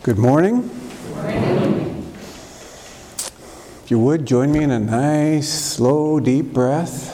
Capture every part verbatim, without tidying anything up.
Good morning. Good morning. If you would, join me in a nice, slow, deep breath.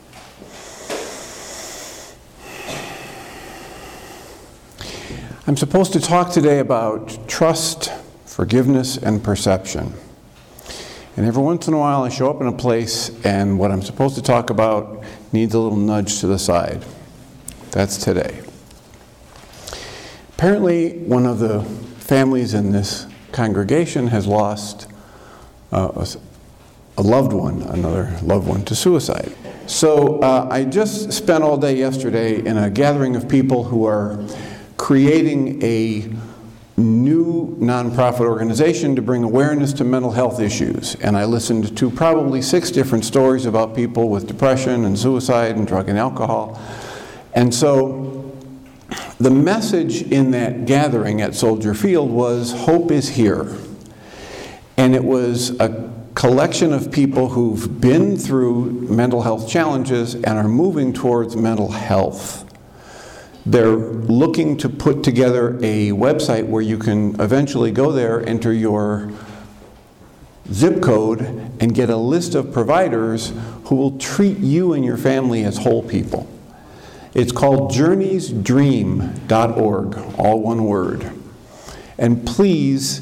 I'm supposed to talk today about trust, forgiveness, and perception. And every once in a while I show up in a place and what I'm supposed to talk about needs a little nudge to the side. That's today. Apparently, one of the families in this congregation has lost uh, a, a loved one, another loved one, to suicide. So uh, I just spent all day yesterday in a gathering of people who are creating a new nonprofit organization to bring awareness to mental health issues. And I listened to probably six different stories about people with depression and suicide and drug and alcohol. And so the message in that gathering at Soldier Field was, hope is here. And it was a collection of people who've been through mental health challenges and are moving towards mental health. They're looking to put together a website where you can eventually go there, enter your zip code, and get a list of providers who will treat you and your family as whole people. It's called journeys dream dot org, all one word. And please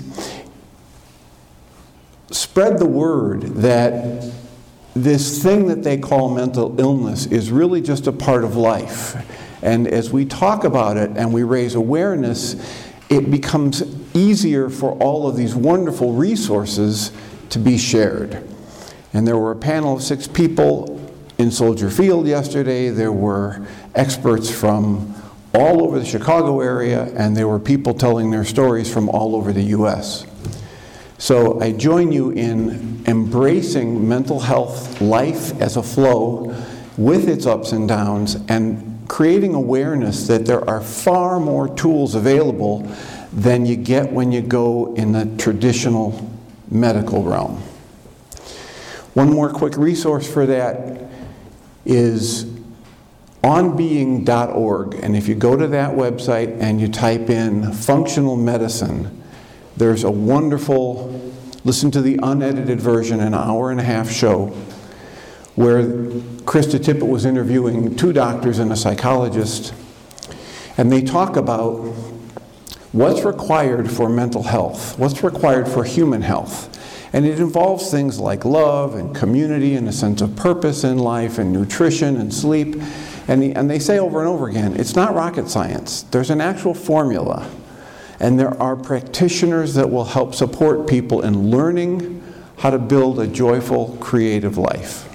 spread the word that this thing that they call mental illness is really just a part of life. And as we talk about it and we raise awareness, it becomes easier for all of these wonderful resources to be shared. And there were a panel of six people in Soldier Field yesterday. There were experts from all over the Chicago area, and there were people telling their stories from all over the U S. So I join you in embracing mental health life as a flow with its ups and downs, and creating awareness that there are far more tools available than you get when you go in the traditional medical realm. One more quick resource for that is on being dot org, and if you go to that website and you type in functional medicine, there's a wonderful, listen to the unedited version, an hour and a half show, where Krista Tippett was interviewing two doctors and a psychologist, and they talk about what's required for mental health, what's required for human health. And it involves things like love and community and a sense of purpose in life and nutrition and sleep. And, the, and they say over and over again, it's not rocket science. There's an actual formula. And there are practitioners that will help support people in learning how to build a joyful, creative life.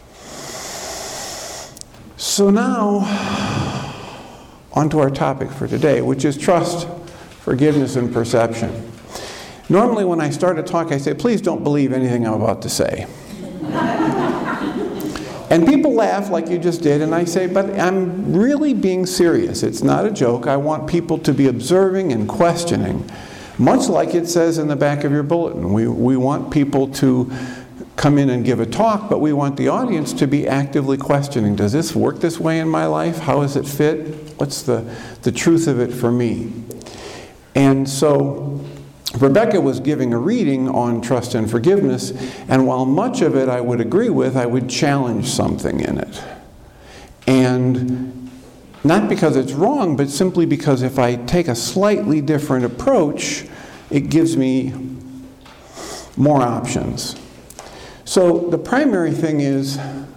So now, onto our topic for today, which is trust, forgiveness, and perception. Normally when I start a talk, I say, please don't believe anything I'm about to say. And people laugh like you just did, and I say, but I'm really being serious. It's not a joke. I want people to be observing and questioning, much like it says in the back of your bulletin. We, we want people to come in and give a talk, but we want the audience to be actively questioning. Does this work this way in my life? How does it fit? What's the, the truth of it for me? And so Rebecca was giving a reading on trust and forgiveness, and while much of it I would agree with, I would challenge something in it. And not because it's wrong, but simply because if I take a slightly different approach, it gives me more options. So the primary thing is,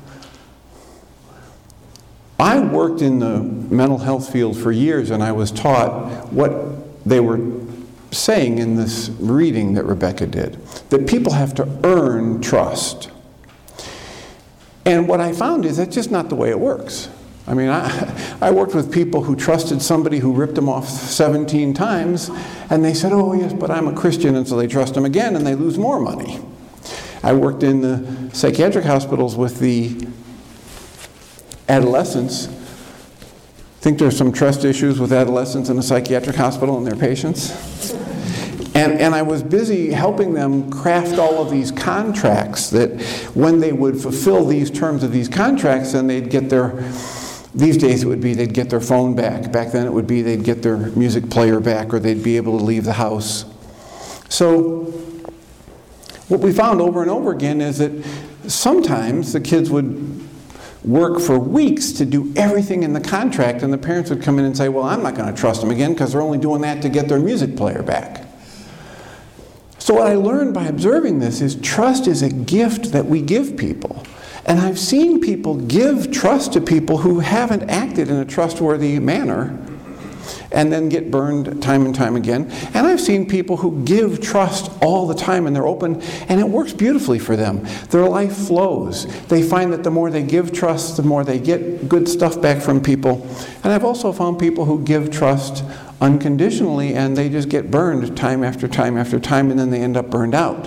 I worked in the mental health field for years, and I was taught what they were saying in this reading that Rebecca did, that people have to earn trust. And what I found is that's just not the way it works. I mean, I, I worked with people who trusted somebody who ripped them off seventeen times, and they said, oh yes, but I'm a Christian, and so they trust them again, and they lose more money. I worked in the psychiatric hospitals with the adolescents. Think there's some trust issues with adolescents in a psychiatric hospital and their patients? And, and I was busy helping them craft all of these contracts that when they would fulfill these terms of these contracts, then they'd get their, these days it would be they'd get their phone back. Back then it would be they'd get their music player back, or they'd be able to leave the house. So what we found over and over again is that sometimes the kids would work for weeks to do everything in the contract, and the parents would come in and say, well, I'm not going to trust them again because they're only doing that to get their music player back. So what I learned by observing this is trust is a gift that we give people. And I've seen people give trust to people who haven't acted in a trustworthy manner and then get burned time and time again. And I've seen people who give trust all the time and they're open, and it works beautifully for them. Their life flows. They find that the more they give trust, the more they get good stuff back from people. And I've also found people who give trust unconditionally and they just get burned time after time after time, and then they end up burned out.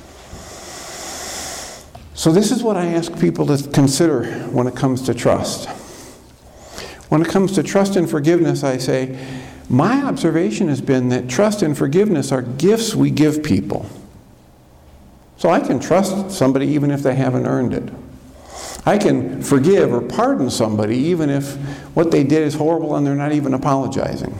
So this is what I ask people to consider when it comes to trust. When it comes to trust and forgiveness, I say, my observation has been that trust and forgiveness are gifts we give people. So I can trust somebody even if they haven't earned it. I can forgive or pardon somebody even if what they did is horrible and they're not even apologizing.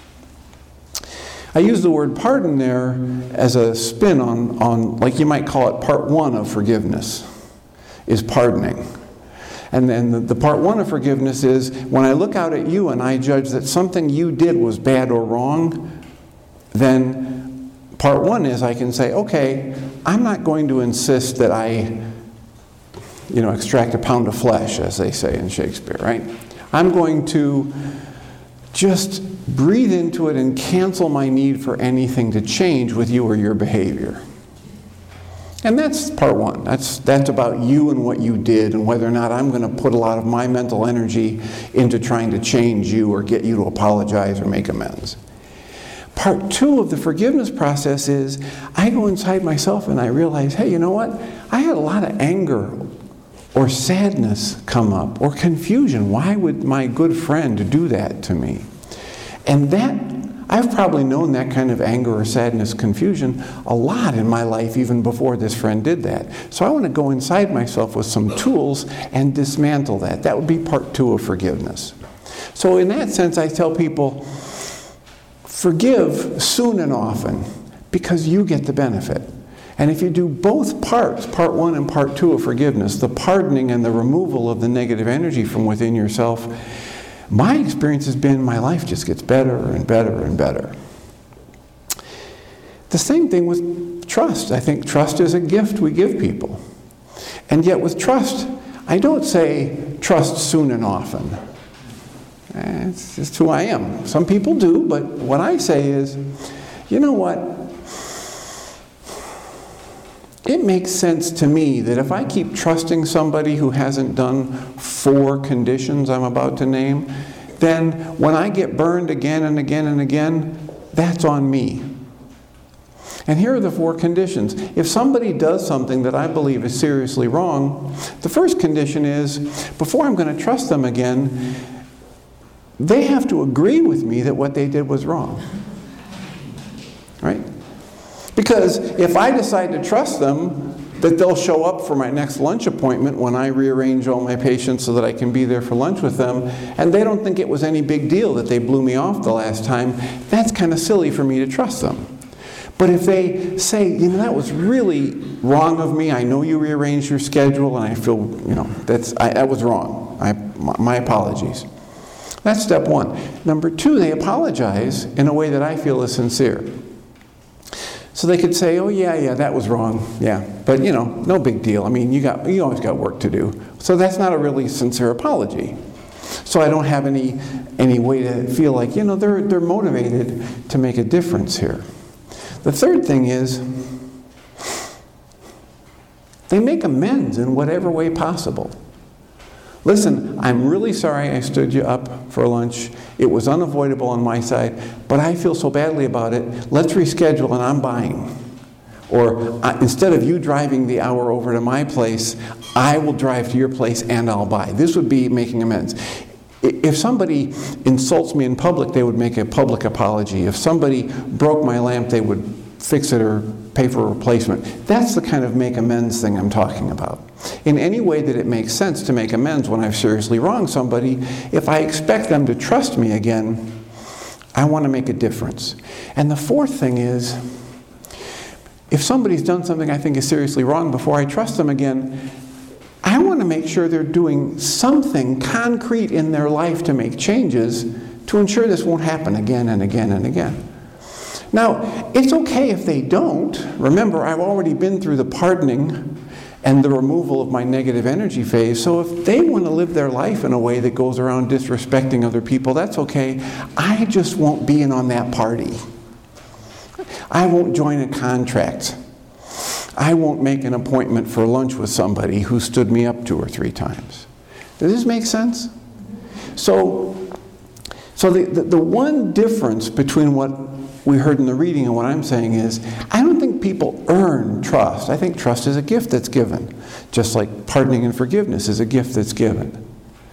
I use the word pardon there as a spin on, on, like you might call it part one of forgiveness, is pardoning. And then the, the part one of forgiveness is when I look out at you and I judge that something you did was bad or wrong, then part one is I can say, okay, I'm not going to insist that I, you know, extract a pound of flesh, as they say in Shakespeare, right? I'm going to just breathe into it and cancel my need for anything to change with you or your behavior. And that's part one. That's, that's about you and what you did and whether or not I'm going to put a lot of my mental energy into trying to change you or get you to apologize or make amends. Part two of the forgiveness process is I go inside myself and I realize, hey, you know what? I had a lot of anger or sadness come up or confusion. Why would my good friend do that to me? And that I've probably known that kind of anger or sadness, confusion a lot in my life even before this friend did that. So I want to go inside myself with some tools and dismantle that. That would be part two of forgiveness. So in that sense, I tell people, forgive soon and often because you get the benefit. And if you do both parts, part one and part two of forgiveness, the pardoning and the removal of the negative energy from within yourself, my experience has been my life just gets better and better and better. The same thing with trust. I think trust is a gift we give people. And yet with trust, I don't say trust soon and often. It's just who I am. Some people do, but what I say is, you know what? It makes sense to me that if I keep trusting somebody who hasn't done four conditions I'm about to name, then when I get burned again and again and again, that's on me. And here are the four conditions. If somebody does something that I believe is seriously wrong, the first condition is, before I'm going to trust them again, they have to agree with me that what they did was wrong. Right? Because if I decide to trust them, that they'll show up for my next lunch appointment when I rearrange all my patients so that I can be there for lunch with them, and they don't think it was any big deal that they blew me off the last time, that's kind of silly for me to trust them. But if they say, you know, that was really wrong of me, I know you rearranged your schedule, and I feel, you know, that's I, that was wrong. I, my apologies. That's step one. Number two, they apologize in a way that I feel is sincere. So they could say, oh yeah, yeah, that was wrong, yeah. But you know, no big deal. I mean, you got, you always got work to do. So that's not a really sincere apology. So I don't have any, any way to feel like, you know, they're, they're motivated to make a difference here. The third thing is, they make amends in whatever way possible. Listen, I'm really sorry I stood you up for lunch. It was unavoidable on my side, but I feel so badly about it. Let's reschedule and I'm buying. Or uh, instead of you driving the hour over to my place, I will drive to your place and I'll buy. This would be making amends. If somebody insults me in public, they would make a public apology. If somebody broke my lamp, they would fix it or pay for a replacement. That's the kind of make amends thing I'm talking about. In any way that it makes sense to make amends when I've seriously wronged somebody, if I expect them to trust me again, I want to make a difference. And the fourth thing is, if somebody's done something I think is seriously wrong, before I trust them again, I want to make sure they're doing something concrete in their life to make changes to ensure this won't happen again and again and again. Now, it's okay if they don't. Remember, I've already been through the pardoning and the removal of my negative energy phase, so if they want to live their life in a way that goes around disrespecting other people, that's okay. I just won't be in on that party. I won't join a contract. I won't make an appointment for lunch with somebody who stood me up two or three times. Does this make sense? So, so the, the, the one difference between what we heard in the reading and what I'm saying is, I don't think people earn trust. I think trust is a gift that's given, just like pardoning and forgiveness is a gift that's given.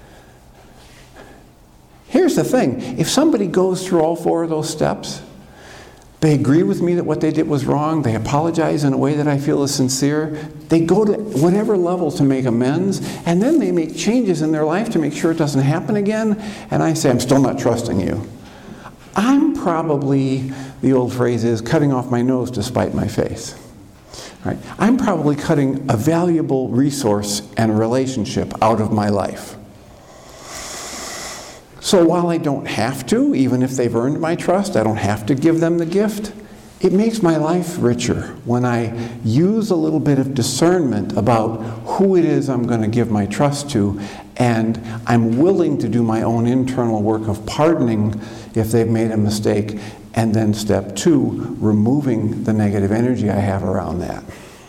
Here's the thing. If somebody goes through all four of those steps, they agree with me that what they did was wrong, they apologize in a way that I feel is sincere, they go to whatever level to make amends, and then they make changes in their life to make sure it doesn't happen again, and I say, I'm still not trusting you. I'm probably, the old phrase is, cutting off my nose to spite my face. Right? I'm probably cutting a valuable resource and relationship out of my life. So while I don't have to, even if they've earned my trust, I don't have to give them the gift, it makes my life richer when I use a little bit of discernment about who it is I'm going to give my trust to, and I'm willing to do my own internal work of pardoning if they've made a mistake, and then step two, removing the negative energy I have around that.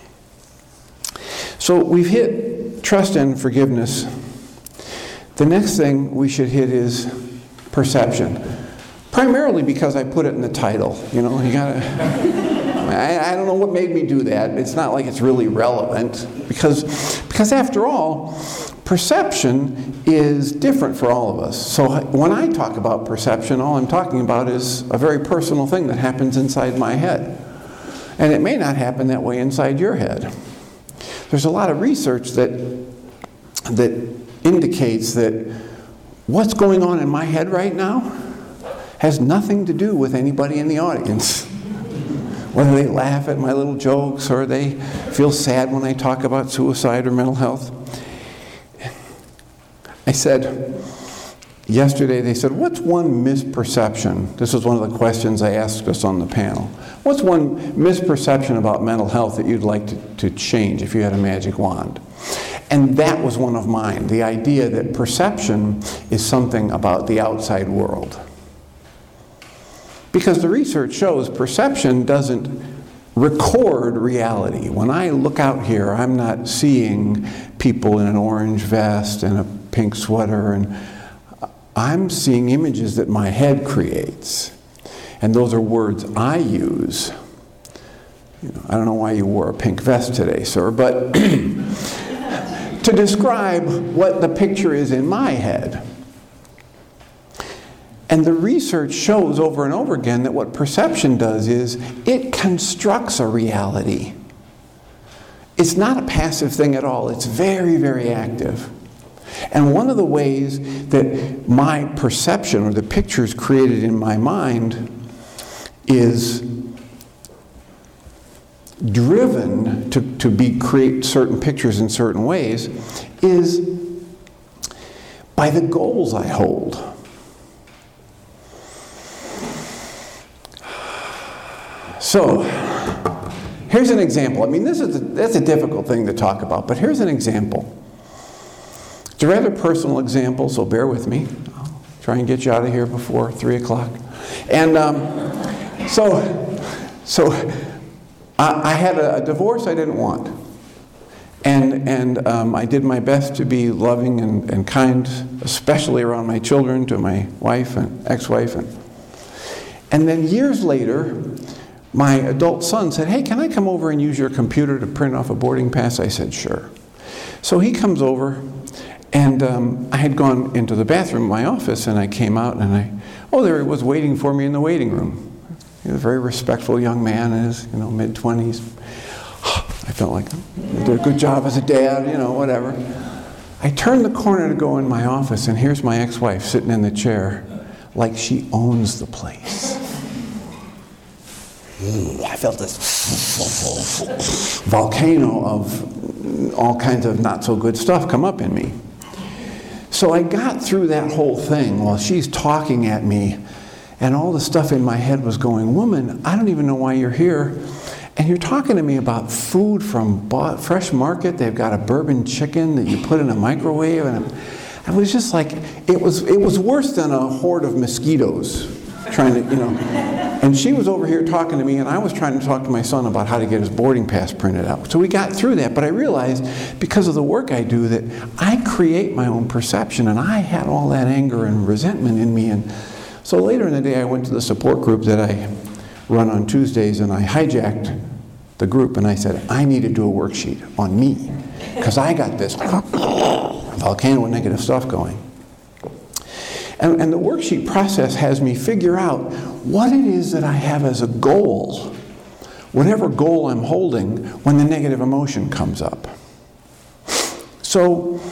So we've hit trust and forgiveness. The next thing we should hit is perception. Primarily because I put it in the title. You know, you gotta, I, I don't know what made me do that. It's not like it's really relevant. Because, because after all, perception is different for all of us. So when I talk about perception, all I'm talking about is a very personal thing that happens inside my head. And it may not happen that way inside your head. There's a lot of research that, that indicates that what's going on in my head right now has nothing to do with anybody in the audience. Whether they laugh at my little jokes or they feel sad when I talk about suicide or mental health. I said, yesterday they said, what's one misperception? This is one of the questions I asked us on the panel. What's one misperception about mental health that you'd like to, to change if you had a magic wand? And that was one of mine, the idea that perception is something about the outside world. Because the research shows perception doesn't record reality. When I look out here, I'm not seeing people in an orange vest and a pink sweater, and I'm seeing images that my head creates. And those are words I use. You know, I don't know why you wore a pink vest today, sir, but to describe what the picture is in my head. And the research shows over and over again that what perception does is it constructs a reality. It's not a passive thing at all. It's very, very active. And one of the ways that my perception or the pictures created in my mind is driven to, to be create certain pictures in certain ways is by the goals I hold. So, here's an example. I mean, this is a, that's a difficult thing to talk about, but here's an example. It's a rather personal example, so bear with me. I'll try and get you out of here before three o'clock. And um, so, so I, I had a, a divorce I didn't want. And, and um, I did my best to be loving and, and kind, especially around my children, to my wife and ex-wife. And, and then years later, my adult son said, hey, can I come over and use your computer to print off a boarding pass? I said, sure. So he comes over, and um, I had gone into the bathroom in my office, and I came out, and I, oh, there he was waiting for me in the waiting room. He was a very respectful young man in his, you know, mid-twenties. I felt like I did a good job as a dad, you know, whatever. I turned the corner to go in my office, and here's my ex-wife sitting in the chair like she owns the place. I felt this volcano of all kinds of not so good stuff come up in me. So I got through that whole thing while she's talking at me, and all the stuff in my head was going, woman, I don't even know why you're here. And you're talking to me about food from Fresh Market. They've got a bourbon chicken that you put in a microwave. And I was just like, it was, it was worse than a horde of mosquitoes trying to, you know. And she was over here talking to me, and I was trying to talk to my son about how to get his boarding pass printed out. So we got through that, but I realized because of the work I do that I create my own perception, and I had all that anger and resentment in me. And so later in the day, I went to the support group that I run on Tuesdays, and I hijacked the group, and I said, I need to do a worksheet on me, because I got this volcano of negative stuff going. And, and the worksheet process has me figure out what it is that I have as a goal, whatever goal I'm holding when the negative emotion comes up. So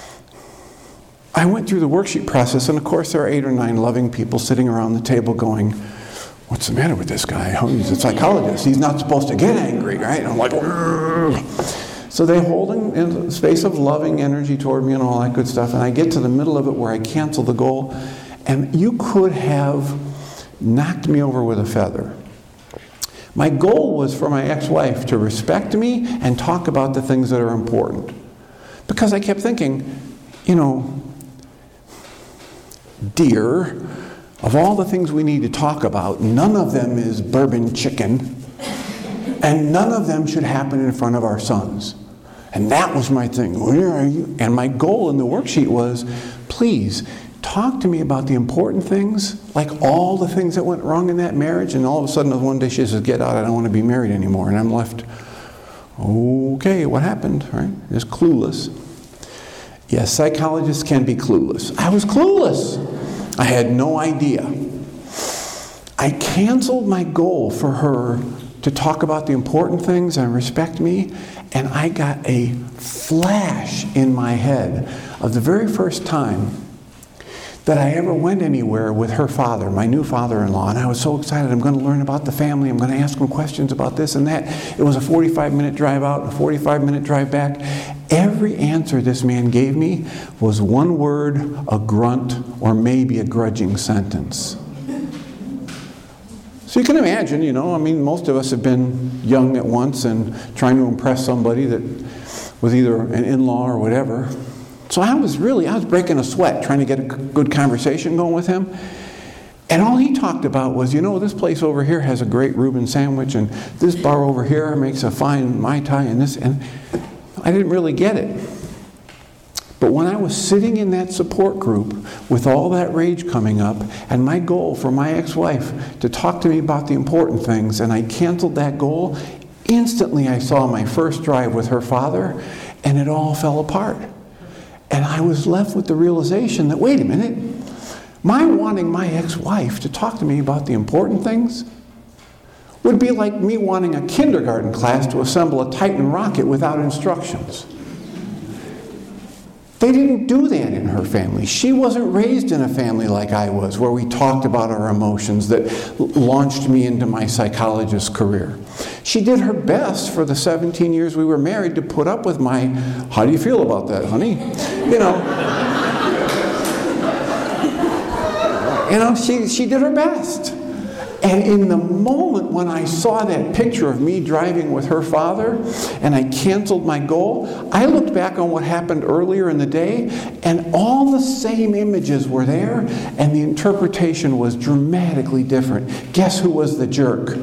I went through the worksheet process, and of course there are eight or nine loving people sitting around the table going, what's the matter with this guy? Oh, he's a psychologist. He's not supposed to get angry, right? And I'm like, Urgh. So they're holding in a space of loving energy toward me and all that good stuff, and I get to the middle of it where I cancel the goal, and you could have knocked me over with a feather. My goal was for my ex-wife to respect me and talk about the things that are important. Because I kept thinking, you know, dear, of all the things we need to talk about, none of them is bourbon chicken, and none of them should happen in front of our sons. And that was my thing. Where are you? And my goal in the worksheet was, please, talk to me about the important things, like all the things that went wrong in that marriage. And all of a sudden, one day she says, get out, I don't want to be married anymore. And I'm left, okay, what happened, right? Just clueless. Yes, psychologists can be clueless. I was clueless. I had no idea. I canceled my goal for her to talk about the important things and respect me, and I got a flash in my head of the very first time that I ever went anywhere with her father, my new father-in-law, and I was so excited. I'm going to learn about the family. I'm going to ask him questions about this and that. It was a forty-five minute drive out, a forty-five minute drive back. Every answer this man gave me was one word, a grunt, or maybe a grudging sentence. So you can imagine, you know, I mean, most of us have been young at once and trying to impress somebody that was either an in-law or whatever. So I was really, I was breaking a sweat trying to get a good conversation going with him. And all he talked about was, you know, this place over here has a great Reuben sandwich, and this bar over here makes a fine Mai Tai, and this, and I didn't really get it. But when I was sitting in that support group with all that rage coming up, and my goal for my ex-wife to talk to me about the important things, and I canceled that goal, instantly I saw my first drive with her father, and it all fell apart. And I was left with the realization that, wait a minute, my wanting my ex-wife to talk to me about the important things would be like me wanting a kindergarten class to assemble a Titan rocket without instructions. They didn't do that in her family. She wasn't raised in a family like I was, where we talked about our emotions that launched me into my psychologist career. She did her best for the seventeen years we were married to put up with my, how do you feel about that, honey? You know, you know, she, she did her best. And in the moment when I saw that picture of me driving with her father and I canceled my goal, I looked back on what happened earlier in the day, and all the same images were there, and the interpretation was dramatically different. Guess who was the jerk?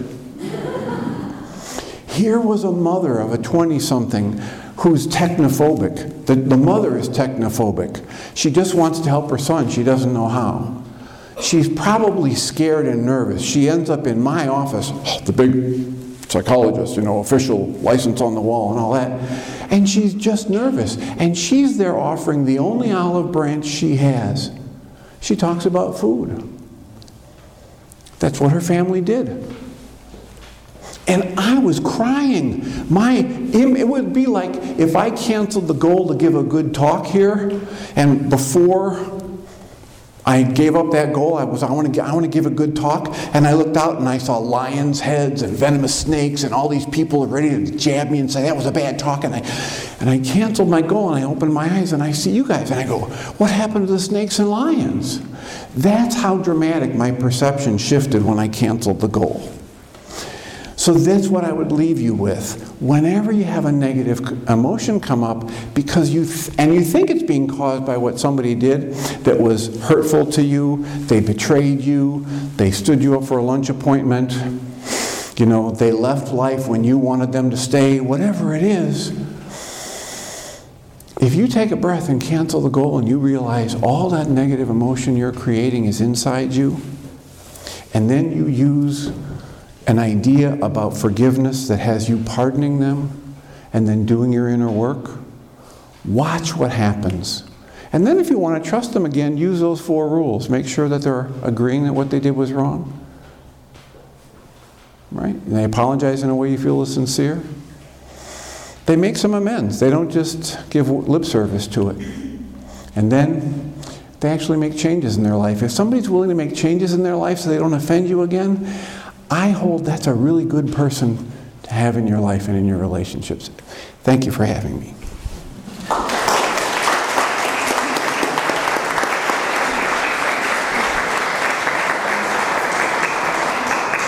Here was a mother of a twenty-something who's technophobic. The, the mother is technophobic. She just wants to help her son. She doesn't know how. She's probably scared and nervous. She ends up in my office, the big psychologist, you know, official license on the wall and all that. And she's just nervous. And she's there offering the only olive branch she has. She talks about food. That's what her family did. And I was crying. My, it would be like if I canceled the goal to give a good talk here, and before I gave up that goal. I was, I want to, I want to give a good talk. And I looked out and I saw lions' heads and venomous snakes and all these people ready to jab me and say that was a bad talk. And I, and I canceled my goal and I opened my eyes and I see you guys. And I go, what happened to the snakes and lions? That's how dramatic my perception shifted when I canceled the goal. So that's what I would leave you with. Whenever you have a negative emotion come up, because you th- and you think it's being caused by what somebody did that was hurtful to you, they betrayed you, they stood you up for a lunch appointment, you know, they left life when you wanted them to stay, whatever it is. If you take a breath and cancel the goal and you realize all that negative emotion you're creating is inside you, and then you use an idea about forgiveness that has you pardoning them and then doing your inner work, watch what happens. And then if you want to trust them again, use those four rules. Make sure that they're agreeing that what they did was wrong. Right? And they apologize in a way you feel is sincere. They make some amends. They don't just give lip service to it. And then they actually make changes in their life. If somebody's willing to make changes in their life so they don't offend you again, I hold that's a really good person to have in your life and in your relationships. Thank you for having me.